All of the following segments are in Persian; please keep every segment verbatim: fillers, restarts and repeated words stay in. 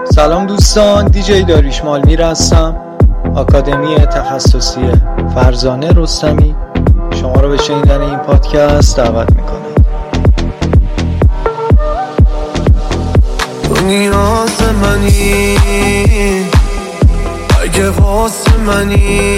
سلام دوستان، دیجی داریوش مالمیر هستم، آکادمی تخصصی فرزانه رستمی شما رو به شنیدن این پادکست دعوت میکنم. تو نیاز منی، اگه واسه منی،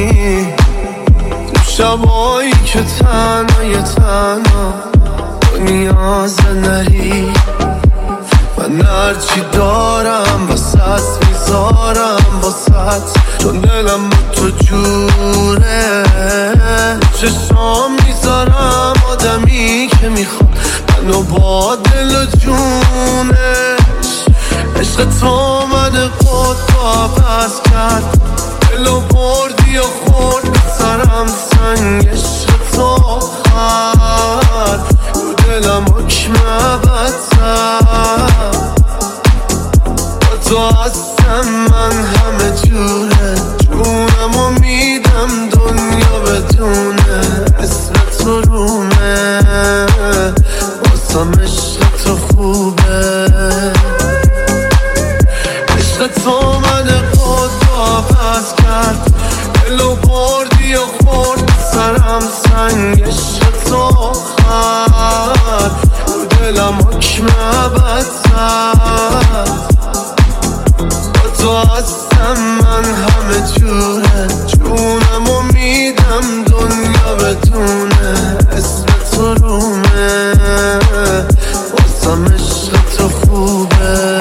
تو شبایی که تنهای تنها تو نیاز نری. من هرچی دارم واسه میذارم واسه، چون دلم با تو جوره. چشام میذارم آدمی که میخواد منو با دل و جونش. عشق تو من خود با پس کرد، دلو بردی و خورد به سرم سنگ. عشق تو خرد رو دلم حکم بدتر. تو هستم من همه جوره، جونمو میدم دنیا بدونه. اسم تو رومه واسم، عشق تو خوبه. عشق تو من خود با پس کرد، دلو بردی و خورد سرم سنگ. عشق تو خرد رو دلم حکم بدتر. تو هستم من همه جوره، جونمو میدم دنیا بدونه. اسم تو رومه واسم، عشق تو خوبه.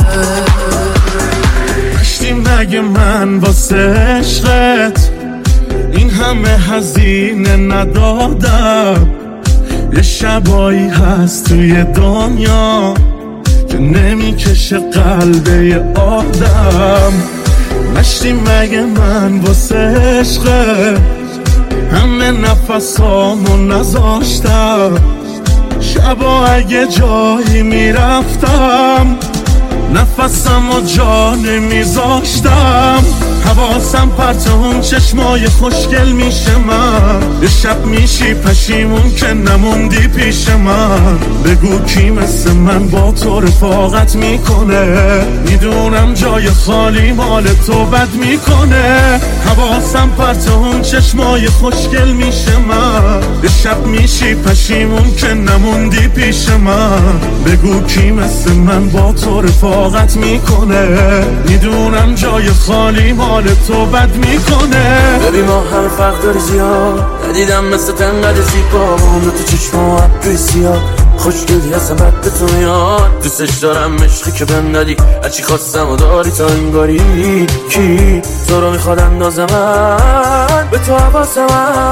کشتی مگه من واسه عشقت این همه هزینه ندادم؟ یه شبایی هست توی دنیا که نمیکشه قلب یه آدم. مشتی مگه من واسه عشقه همه نفسامو نذاشتم. شبا اگه جایی میرفتم نفسمو جا نمیذاشتم. حواسم پرت اون چشمای خوشگل میشه من. یه شب میشی پشیمون که نموندی پیش من. بگو کی مثل من با تو رفاقت میکنه؟ میدونم جای خالی مال تو بد میکنه. حواسم پرت اون چشمای خوشگل میشه من. یه شب میشی پشیمون که نموندی پیش من. بگو کی مثل من با تو رفاقت میکنه؟ میدونم جای خالی مال تو بد میکنه. ببین ما هم فرق داری زیاد، ندیدم مثل تنقدر زیبا. عمر تو چشما عبری سیاد، خوشگلی هستم بد به تو میاد. دوستش دارم عشقی که بهم دادی، هرچی خواستم و داری تا انگاری. کی تو رو میخواد اندازه من به تو حواسم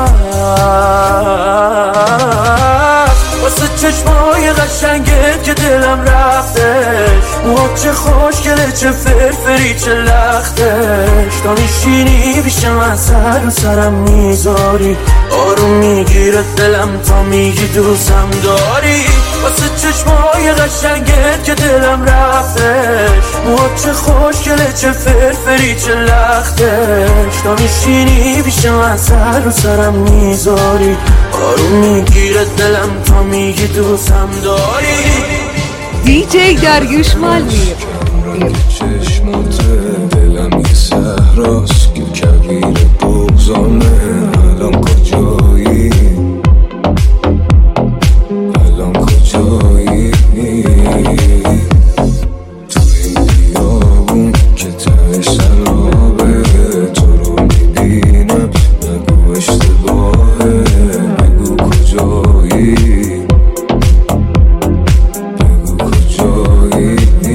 هست. واسه چشمای قشنگت که دلم رفتش، موها چه خوشگله چه فرفری چه لختش. تا میشینی پیش من سر و سرم میذاری، آروم میگیره دلم تا میگی دوستم داری. واسه چشمای قشنگت که دلم رفتش، موها چه خوشگله چه فرفری چه لختش. تا میشینی پیش من سر و سرم میذاری، آروم میگیره دلم تا میگی دوستم داری. دیجی داریوش مالمیر. چشمات دلم یه صحراست که کویر بغضانه. الان کجایی؟ الان کجایی؟ تو این بیابون که ته سرابه، تو رو میبینم نگو اشتباهه. بگو کجایی؟ بگو کجایی؟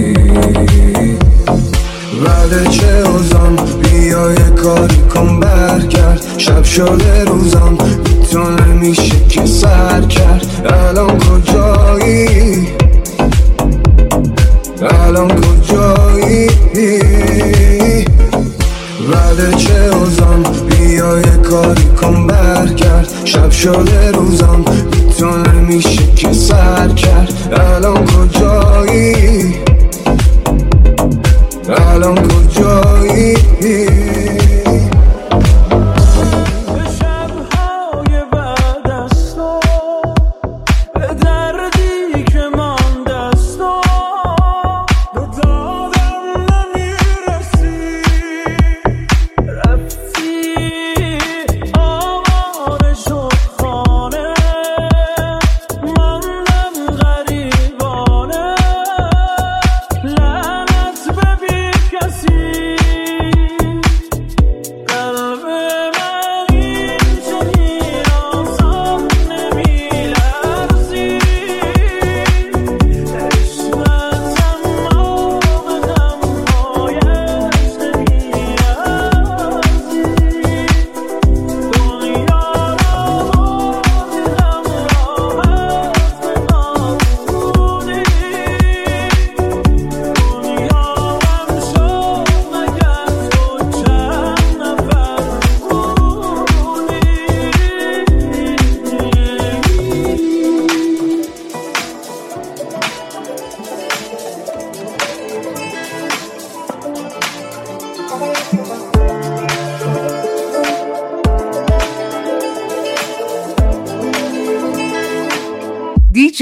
بعد چه اوزان بیا یه کاری کن برگرد. شب شده روزان تو نمیشه که سر کرد. الان کجایی؟ الان کجایی؟ بعد چه اوزان بیا یه کاری کن برگرد. شب شده روزان تو نمیشه که سر کرد. الان کجایی؟ الان کجایی؟ شب‌های بعد از تو به دردی که مانده است، به دادم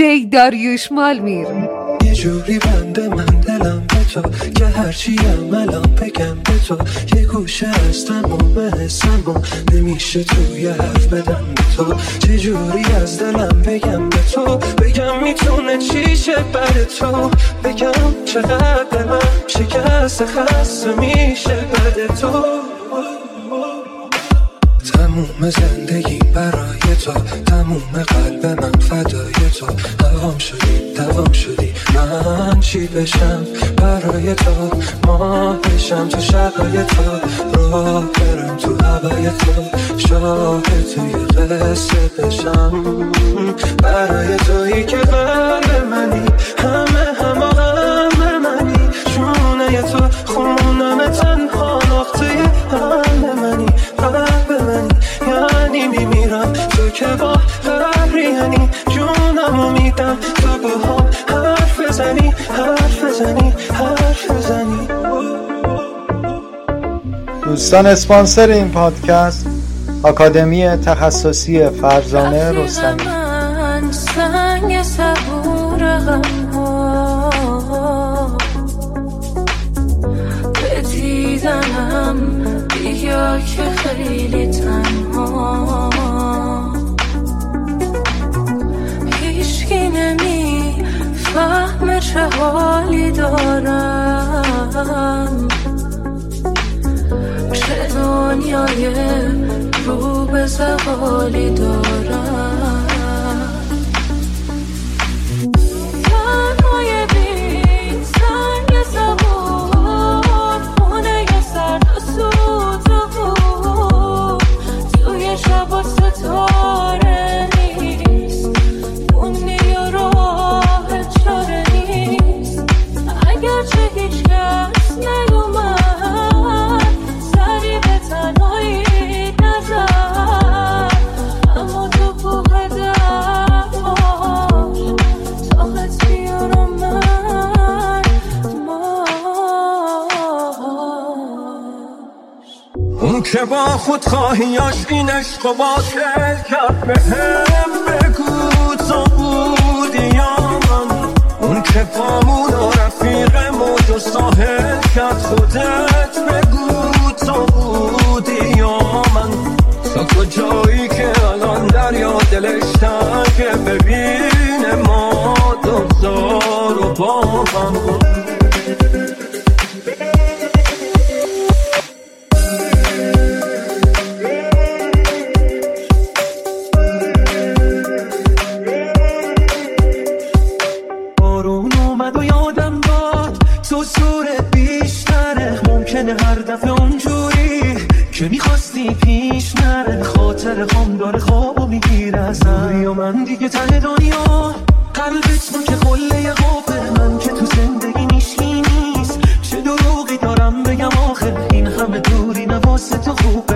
دیجی داریوش مالمیر. یه جوری بنده من دلم به تو که هرچی عملم بگم به تو، یه گوشه از تمام حسم نمیشه توی حرف بدم به تو. چه جوری از دلم بگم به تو، بگم میتونه چیشه بر تو، بگم چقدر دلم شکست خسته میشه بد تو. تموم زندگی برای تو، تموم قلب من فدای تو. دوام شدی دوام شدی من چی بشم برای تو، ماه بشم تو شبای تو، راه برم تو هوای تو، شاه توی قصه بشم برای تویی که قلب منی، همه همه همه منی، جونه تو خونم تنها نقطه حل منی، قلب منی یعنی میمیرم تو که با قهریانی، جونمو میدم تو با هم حرف بزنی حرف بزنی حرف بزنی. دوستان اسپانسر این پادکست آکادمی تخصصی فرزانه رستمی. من سنگ صبور غم‌ها به دیدنم بیا که خیلی تنها، هیچکی نمی فهم چه حالی دارم، چه دنیای رو به زوالی دارم. تنهای بین سنگ زبور، خونه سرد و سوت و بود، توی شب و ستاره نیست، دونی و راه چاره نیست، اگرچه هیچ کس نیومد سری به تنهایی نزد، اما تو کوه دردهاش طاقت بیارم من ماش. اون که با خود خواهیاش این عشق و باطل کرد بهم بگو تو بودی یا من، اون که پامون و رفیق موج و ساحل کرد خودت بگو تو بودی یا من. تا کجایی که الان دریا دلش تنگه ببینه ما دوتا رو با هم. بارون اومد و یادم داد تو صورت بیشتره، ممکنه هر دفعه اونجوری که میخواستی پیش نره، خاطر خام داره خوابو میگیره ازم و من دیگه ته دنیا، قلبت من که قله قابه، من که تو زندگی نیشکی نیست، چه دروغی دارم بگم آخه این همه دوری نواسه تو خوبه.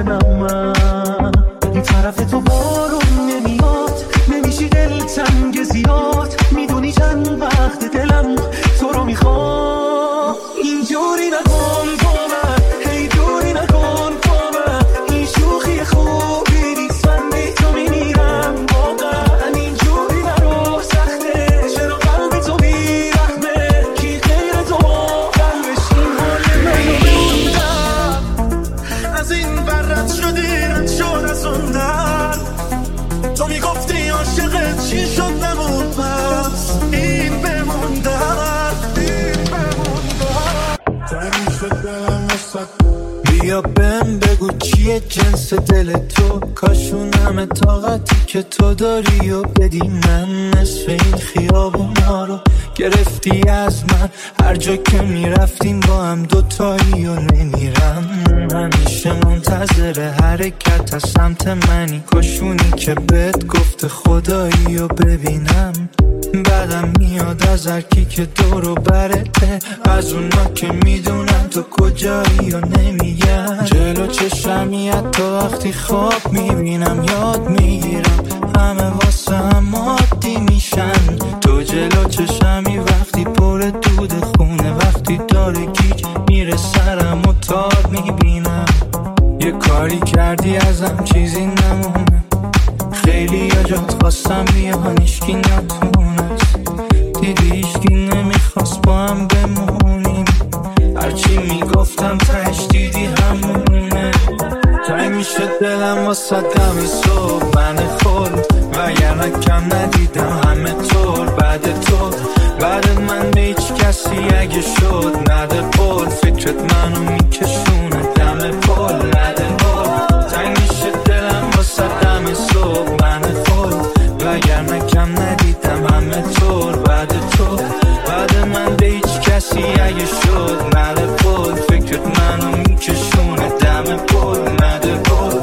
من این طرف تو بارون نمیاد، نمیشی دل تنگ زیاد، میدونی چند وقت دلم تو رو میخوام، اینجوری نکن با من، هی دوری نکن با من، این شوخی خوبی نیست، من بی تو میمیرم واقعا، اینجوری نرو سخته، چرا قلب تو بیرحمه، کی غیر تو واقعا بشین حال منو بموندم، از این برد شدی رد شد از اون در، تو میگفتی عاشقت چی شد نمون بس، این بموندم این بموندم تنی شد دلم وسط. بیا بهم بگو چیه جنس دل تو، کاشون همه طاقتی که تو داری و بدی من، نصف این خیابونا رو گرفتی از من، هر جا که میرفتیم با هم دوتایی و نمیرم، همیشه منتظر حرکت از سمت منی، کاشونی که بهت گفته خدایی و ببینم، بعدم میاد از هرکی که دور و برته، از اونا که میدونم تو کجایی و نمیگم، جلو چشمی حتی وقتی خواب میبینم یاد میگیرم، همه واسه هم عادی میشن، تو جلو چشمی وقتی پر دود خونه، وقتی داره گیج میره سرم و تار میبینم، یه کاری کردی ازم چیزی نمونه، خیلی یا جات خواستم بیان هیچکی نتونه، واسه دم صبح من خورد وگرنه کم ندیدم همه طور بعد تو بعد من به هیچ کسی اگه شد نده قول فکرت منو میکشونه دم پل نده قول تنگ میشه دلم واسه دم صبح من خورد وگرنه کم ندیدم همه طور بعد تو بعد من به هیچ کسی اگه شد نده قول فکرت منو میکشونه دم پل نده قول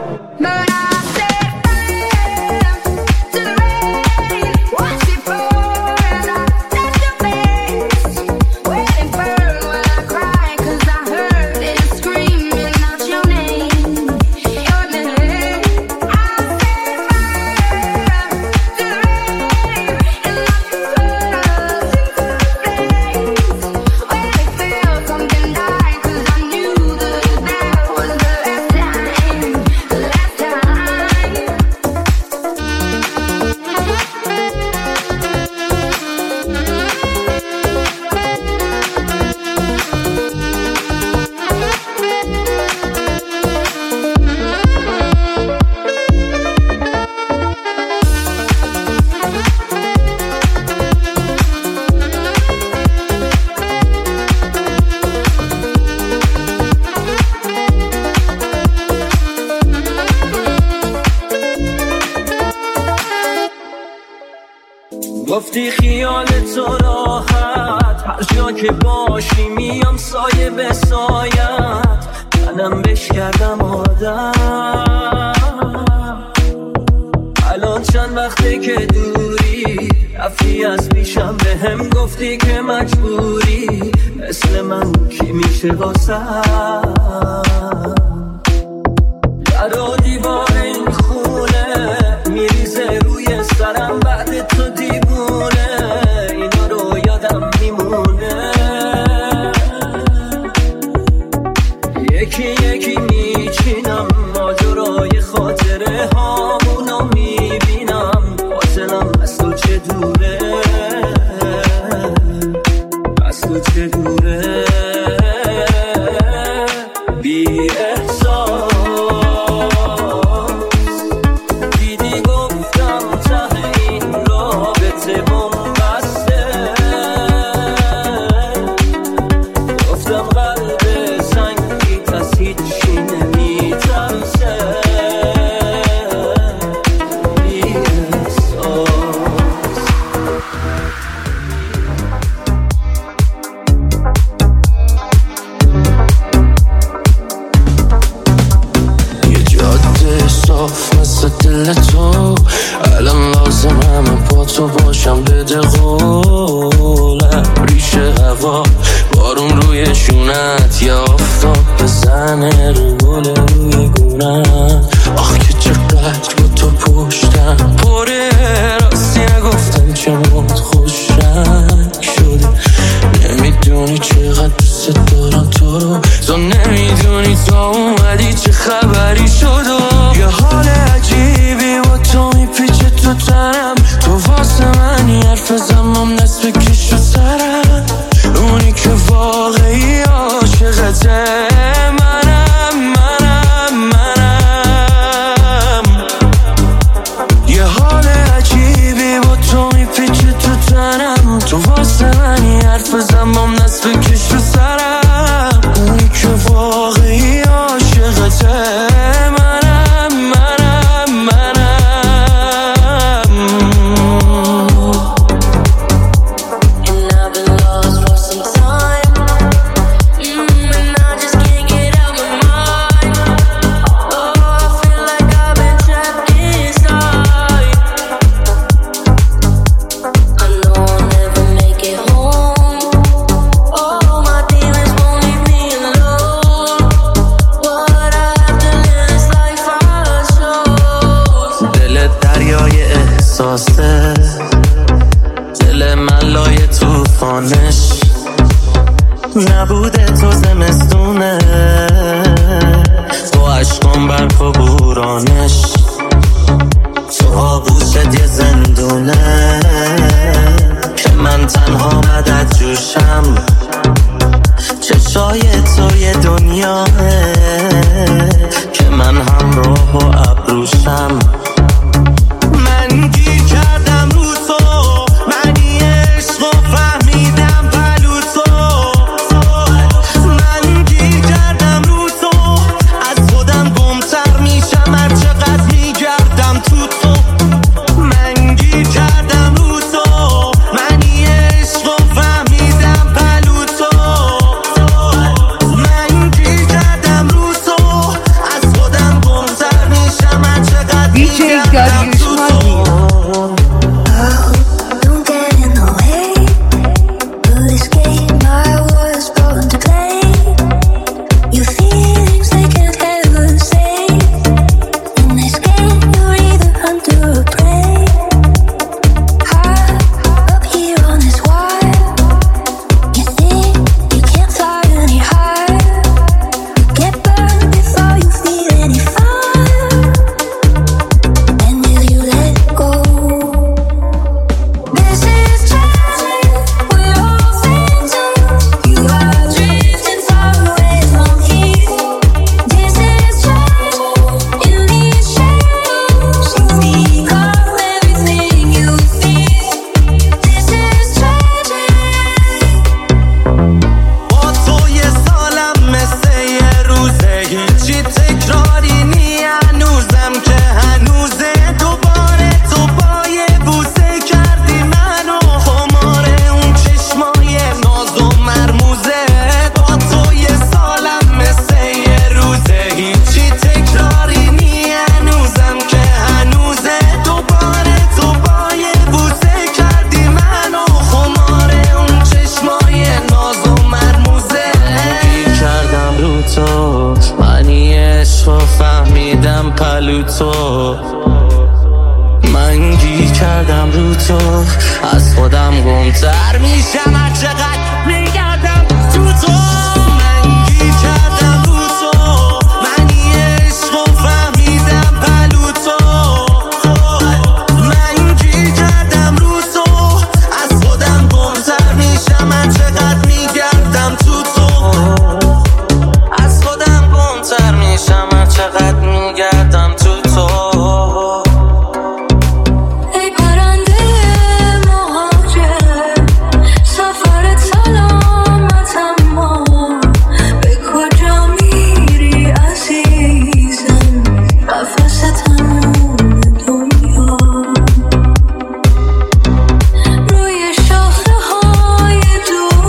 گفتی خیال تو راحت هر جا که باشی میام سایه به سایت منم بش کردم آدم الان چند وقته که دوری رفتی از پیشم به هم گفتی که مجبوری مثل من کی میشه واسم در و دیوار این خونه میریزه روی سرم بعد تو دیوونه اینا رو یادم میمونه یکی یکی میچینم ماجرای خاطره هامونو میبینم فاصلم از تو چه دوره از تو چه دوره بی احساس دیدی گفتم ته این رابطه بومبسته گفتم قلب سنگیت از هیچی نمیترسه بی احساس یه جاده صاف مثل دل تو الان لازم همه با تو باشم بده قولم ریشه هوا بارون روی شونت یا آفتاب بزنه رو گل روی گونت آخ که چقدر با تو پشتم پره راستی نگفتم چه مود خوش رنگ شده نمیدونی چقدر دوست دارم تو رو تو نمیدونی تا اومدی چه خبری شد و یه حال عجیبی با تو میپیچه تو تنم تو واسه منی حرف زمان دست بکش و سرم اونی که واقعی عاشقته منم منم منم یه حال عجیبی با تو میپیچه تو تنم تو واسه منی حرف زمان دست بکش و سرم اونی که واقعی عاشقته منم منم منم And I've been lost for some time. Mm, and I just can't get out my mind. Oh, I feel like I've been trapped inside. I know I'll never make it home. Oh, my demons won't leave me alone. What I have to live this life I chose. دل دریای احساسه دل من لای توفانش نبوده تو زمستونه با عشقم برف و بورانش تو آغوشت یه زندونه که من تنها مدد جوشم چشم جای تو یه دنیاه که من همراه و ابروشم. من گیر کردم رو تو، منی عشق و فهمیدم پلو تو. من گیر کردم رو تو، از خودم گمتر میشم هر چقدر میگردم تو تو. من گیر کردم رو تو، منی عشق و فهمیدم پلو تو. من گیر کردم رو تو، از خودم گمتر میشم هر چقدر میگردم تو تو. Don't get in the way of this game I was born to play. Your feelings they can't ever say. In this game you're either hunter or prey. High up here on this wire, you think you can't fly any higher. Get burned before you feel any fire. And will you let go? This is tragic, we're all phantoms. You are drifting far away from here. This is tragic, in these shadows you become everything you fear. This is tragic. با تو یه سالم مثل یه روزه، هیچی تکراری نی هنوزم که هنوزه. دوباره تو با یه بوسه کردی منو خمار اون چشمای ناز و مرموزه. با تو یه سالم مثل یه روزه، هیچی تکراری نی هنوزم که هنوزه. دوباره تو با یه بوسه کردی منو خمار اون چشمای ناز و مرموزه. گیر کردم رو تو، منی عشق و فهمیدم پلو تو. من گیر کردم رو تو، از خودم گمتر میشم هر چقدر میگردم تو تو. من گیر کردم رو تو، منی عشق و فهمیدم پلو تو. من گیر کردم رو تو، از خودم گمتر میشم هر چقدر میگردم تو تو. از خودم گمتر میشم هر چقدر میگردم تو تو. ای پرنده مهاجر، سفرت سلامت اما به کجا میری عزیزم؟ قفس تموم دنیا روی شاخه های دور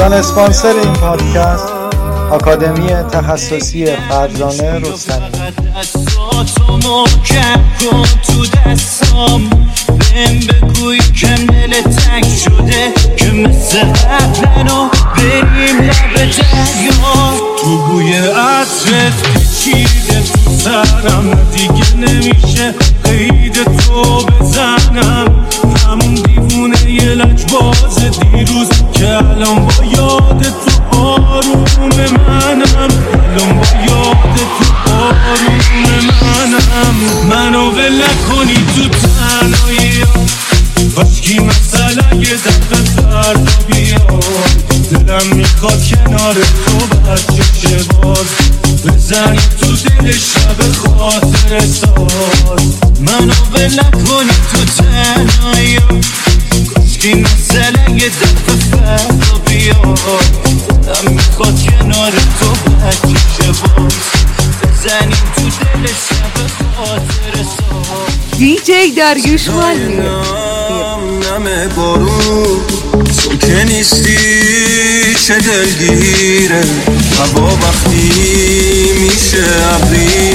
دوستان اسپانسر این پادکست آکادمی تخصصی فرزانه رستمی. دستاتو محکم کن تو دستام، بهم بگوی که دل تنگ شده که مثل قبلنو بریم لب دریا. تو بوی عطرت پیچیده تو سرم، دیگه نمیشه قید تو بزنم. همون دیوونه یه لجباز دیروز که الان با یاد تو آروم منم، الان با یاد تو آروم منم. منو ول نکنی تو تنهایی ها، کاشکی مثلا یه دفعه فردا بیاد. دلم میخواد کنار تو بچه باز بزنی تو دل شب خاطر ساز. منو ول نکنی تو تنهایی ها، کاشکی مثلا یه دفعه فردا بیاد. دلم میخواد کنار تو بچه باز بزنی تو دل شب خاطر ساز. دی جی داریوش مالمیر. نم بارون تو که نیستی چه دلگیره، هوا وقتی میشه ابری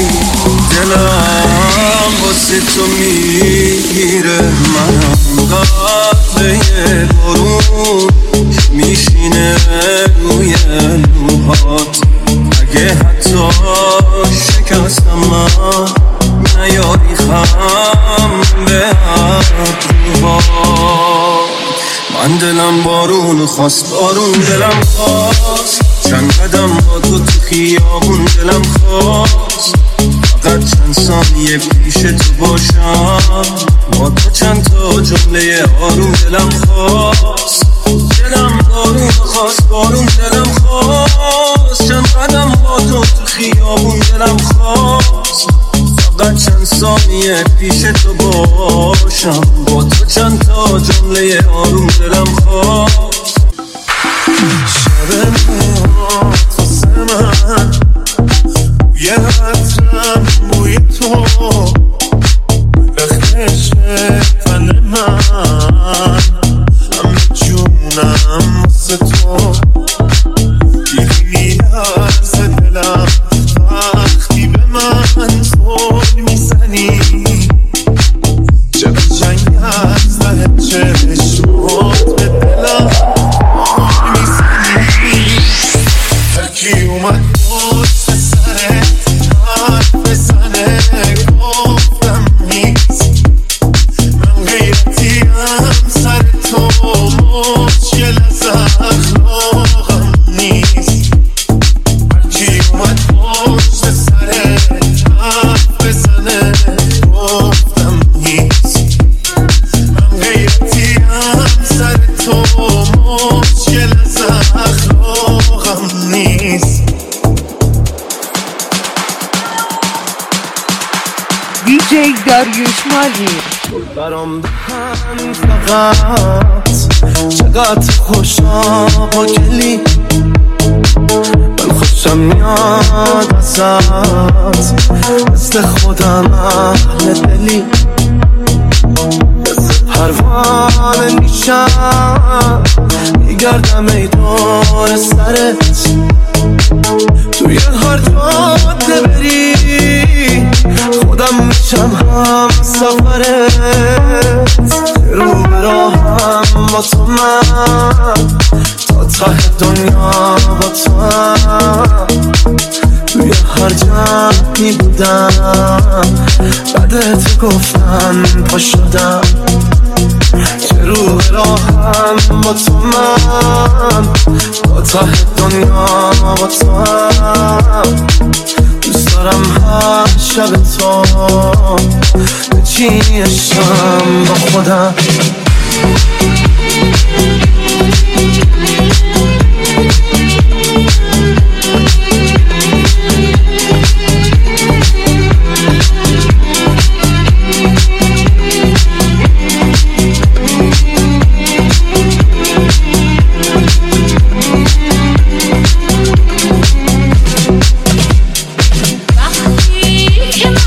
دلم واسه تو میگیره. منم قطره بارون میشینه روی لوحات، اگه حتی شکستم من نیاری خم به ابروهات. من دلم بارون خواست، بارون دلم خواست، چند قدم با تو تو خیابون دلم خواست. فقط چند ثانیه پیش تو باشم، با تو چند تا جمله آروم دلم خواست. دلم بارون خواست، بارون دلم خواست، چند قدم با تو تو خیابون دلم خواست. فقط چند ثانیه پیش تو باشم، با تو چند تا جمله آروم دلم خواست. شب موهات واسه من بوی عطرم، بوی تو رختش تن من، همه جونم واسه تو. دیگه میلرزه دلم وقتی به من زل میزنی، چقدر جنگ از ده چشمات به دلم میزنی. هرکی اومد پشت سرت حرف بزنه گفتم نیست، من غیرتیم سر تو مشکل از اخلاقم نیست. هرکی اومد پشت سرت حرف بزنه گفتم نیست، من غیرتیم سر تو مشکل از اخلاقم نیست. دی جی داریوش مالمیر. برام بخند فقط، چقدر خوشا با گلی، من خوشم میاد ازت، مثل خودم اهل دلی. مثل پروانه میشم میگردم ای دور سرت، توی هر جاده بری خودم میشم هم سفرت. رو به راهم با تو من، تا ته دنیا با تو هم. توی هر جمعی بودم بعدت گفتم پا شدم. چه رو به راهم با تو من، تا ته دنیا با تو هم. دوست دارم هر شب تو بچینشم با خودم.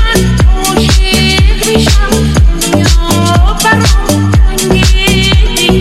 وقتی که من عاشق میشم، دنیا برام تنگی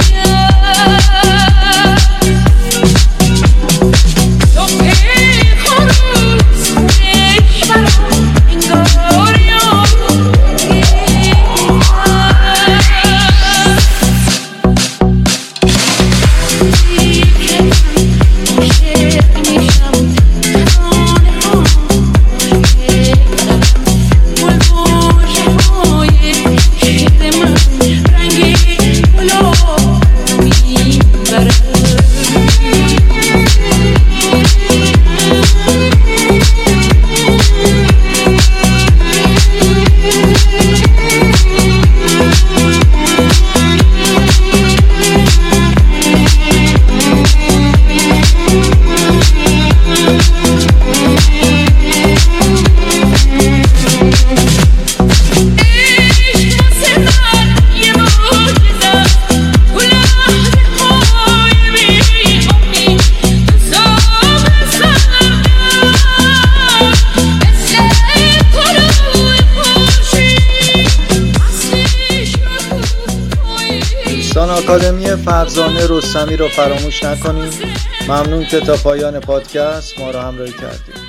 آکادمی فرزانه رستمی رو فراموش نکنید. ممنون که تا پایان پادکست ما رو همراهی کردید.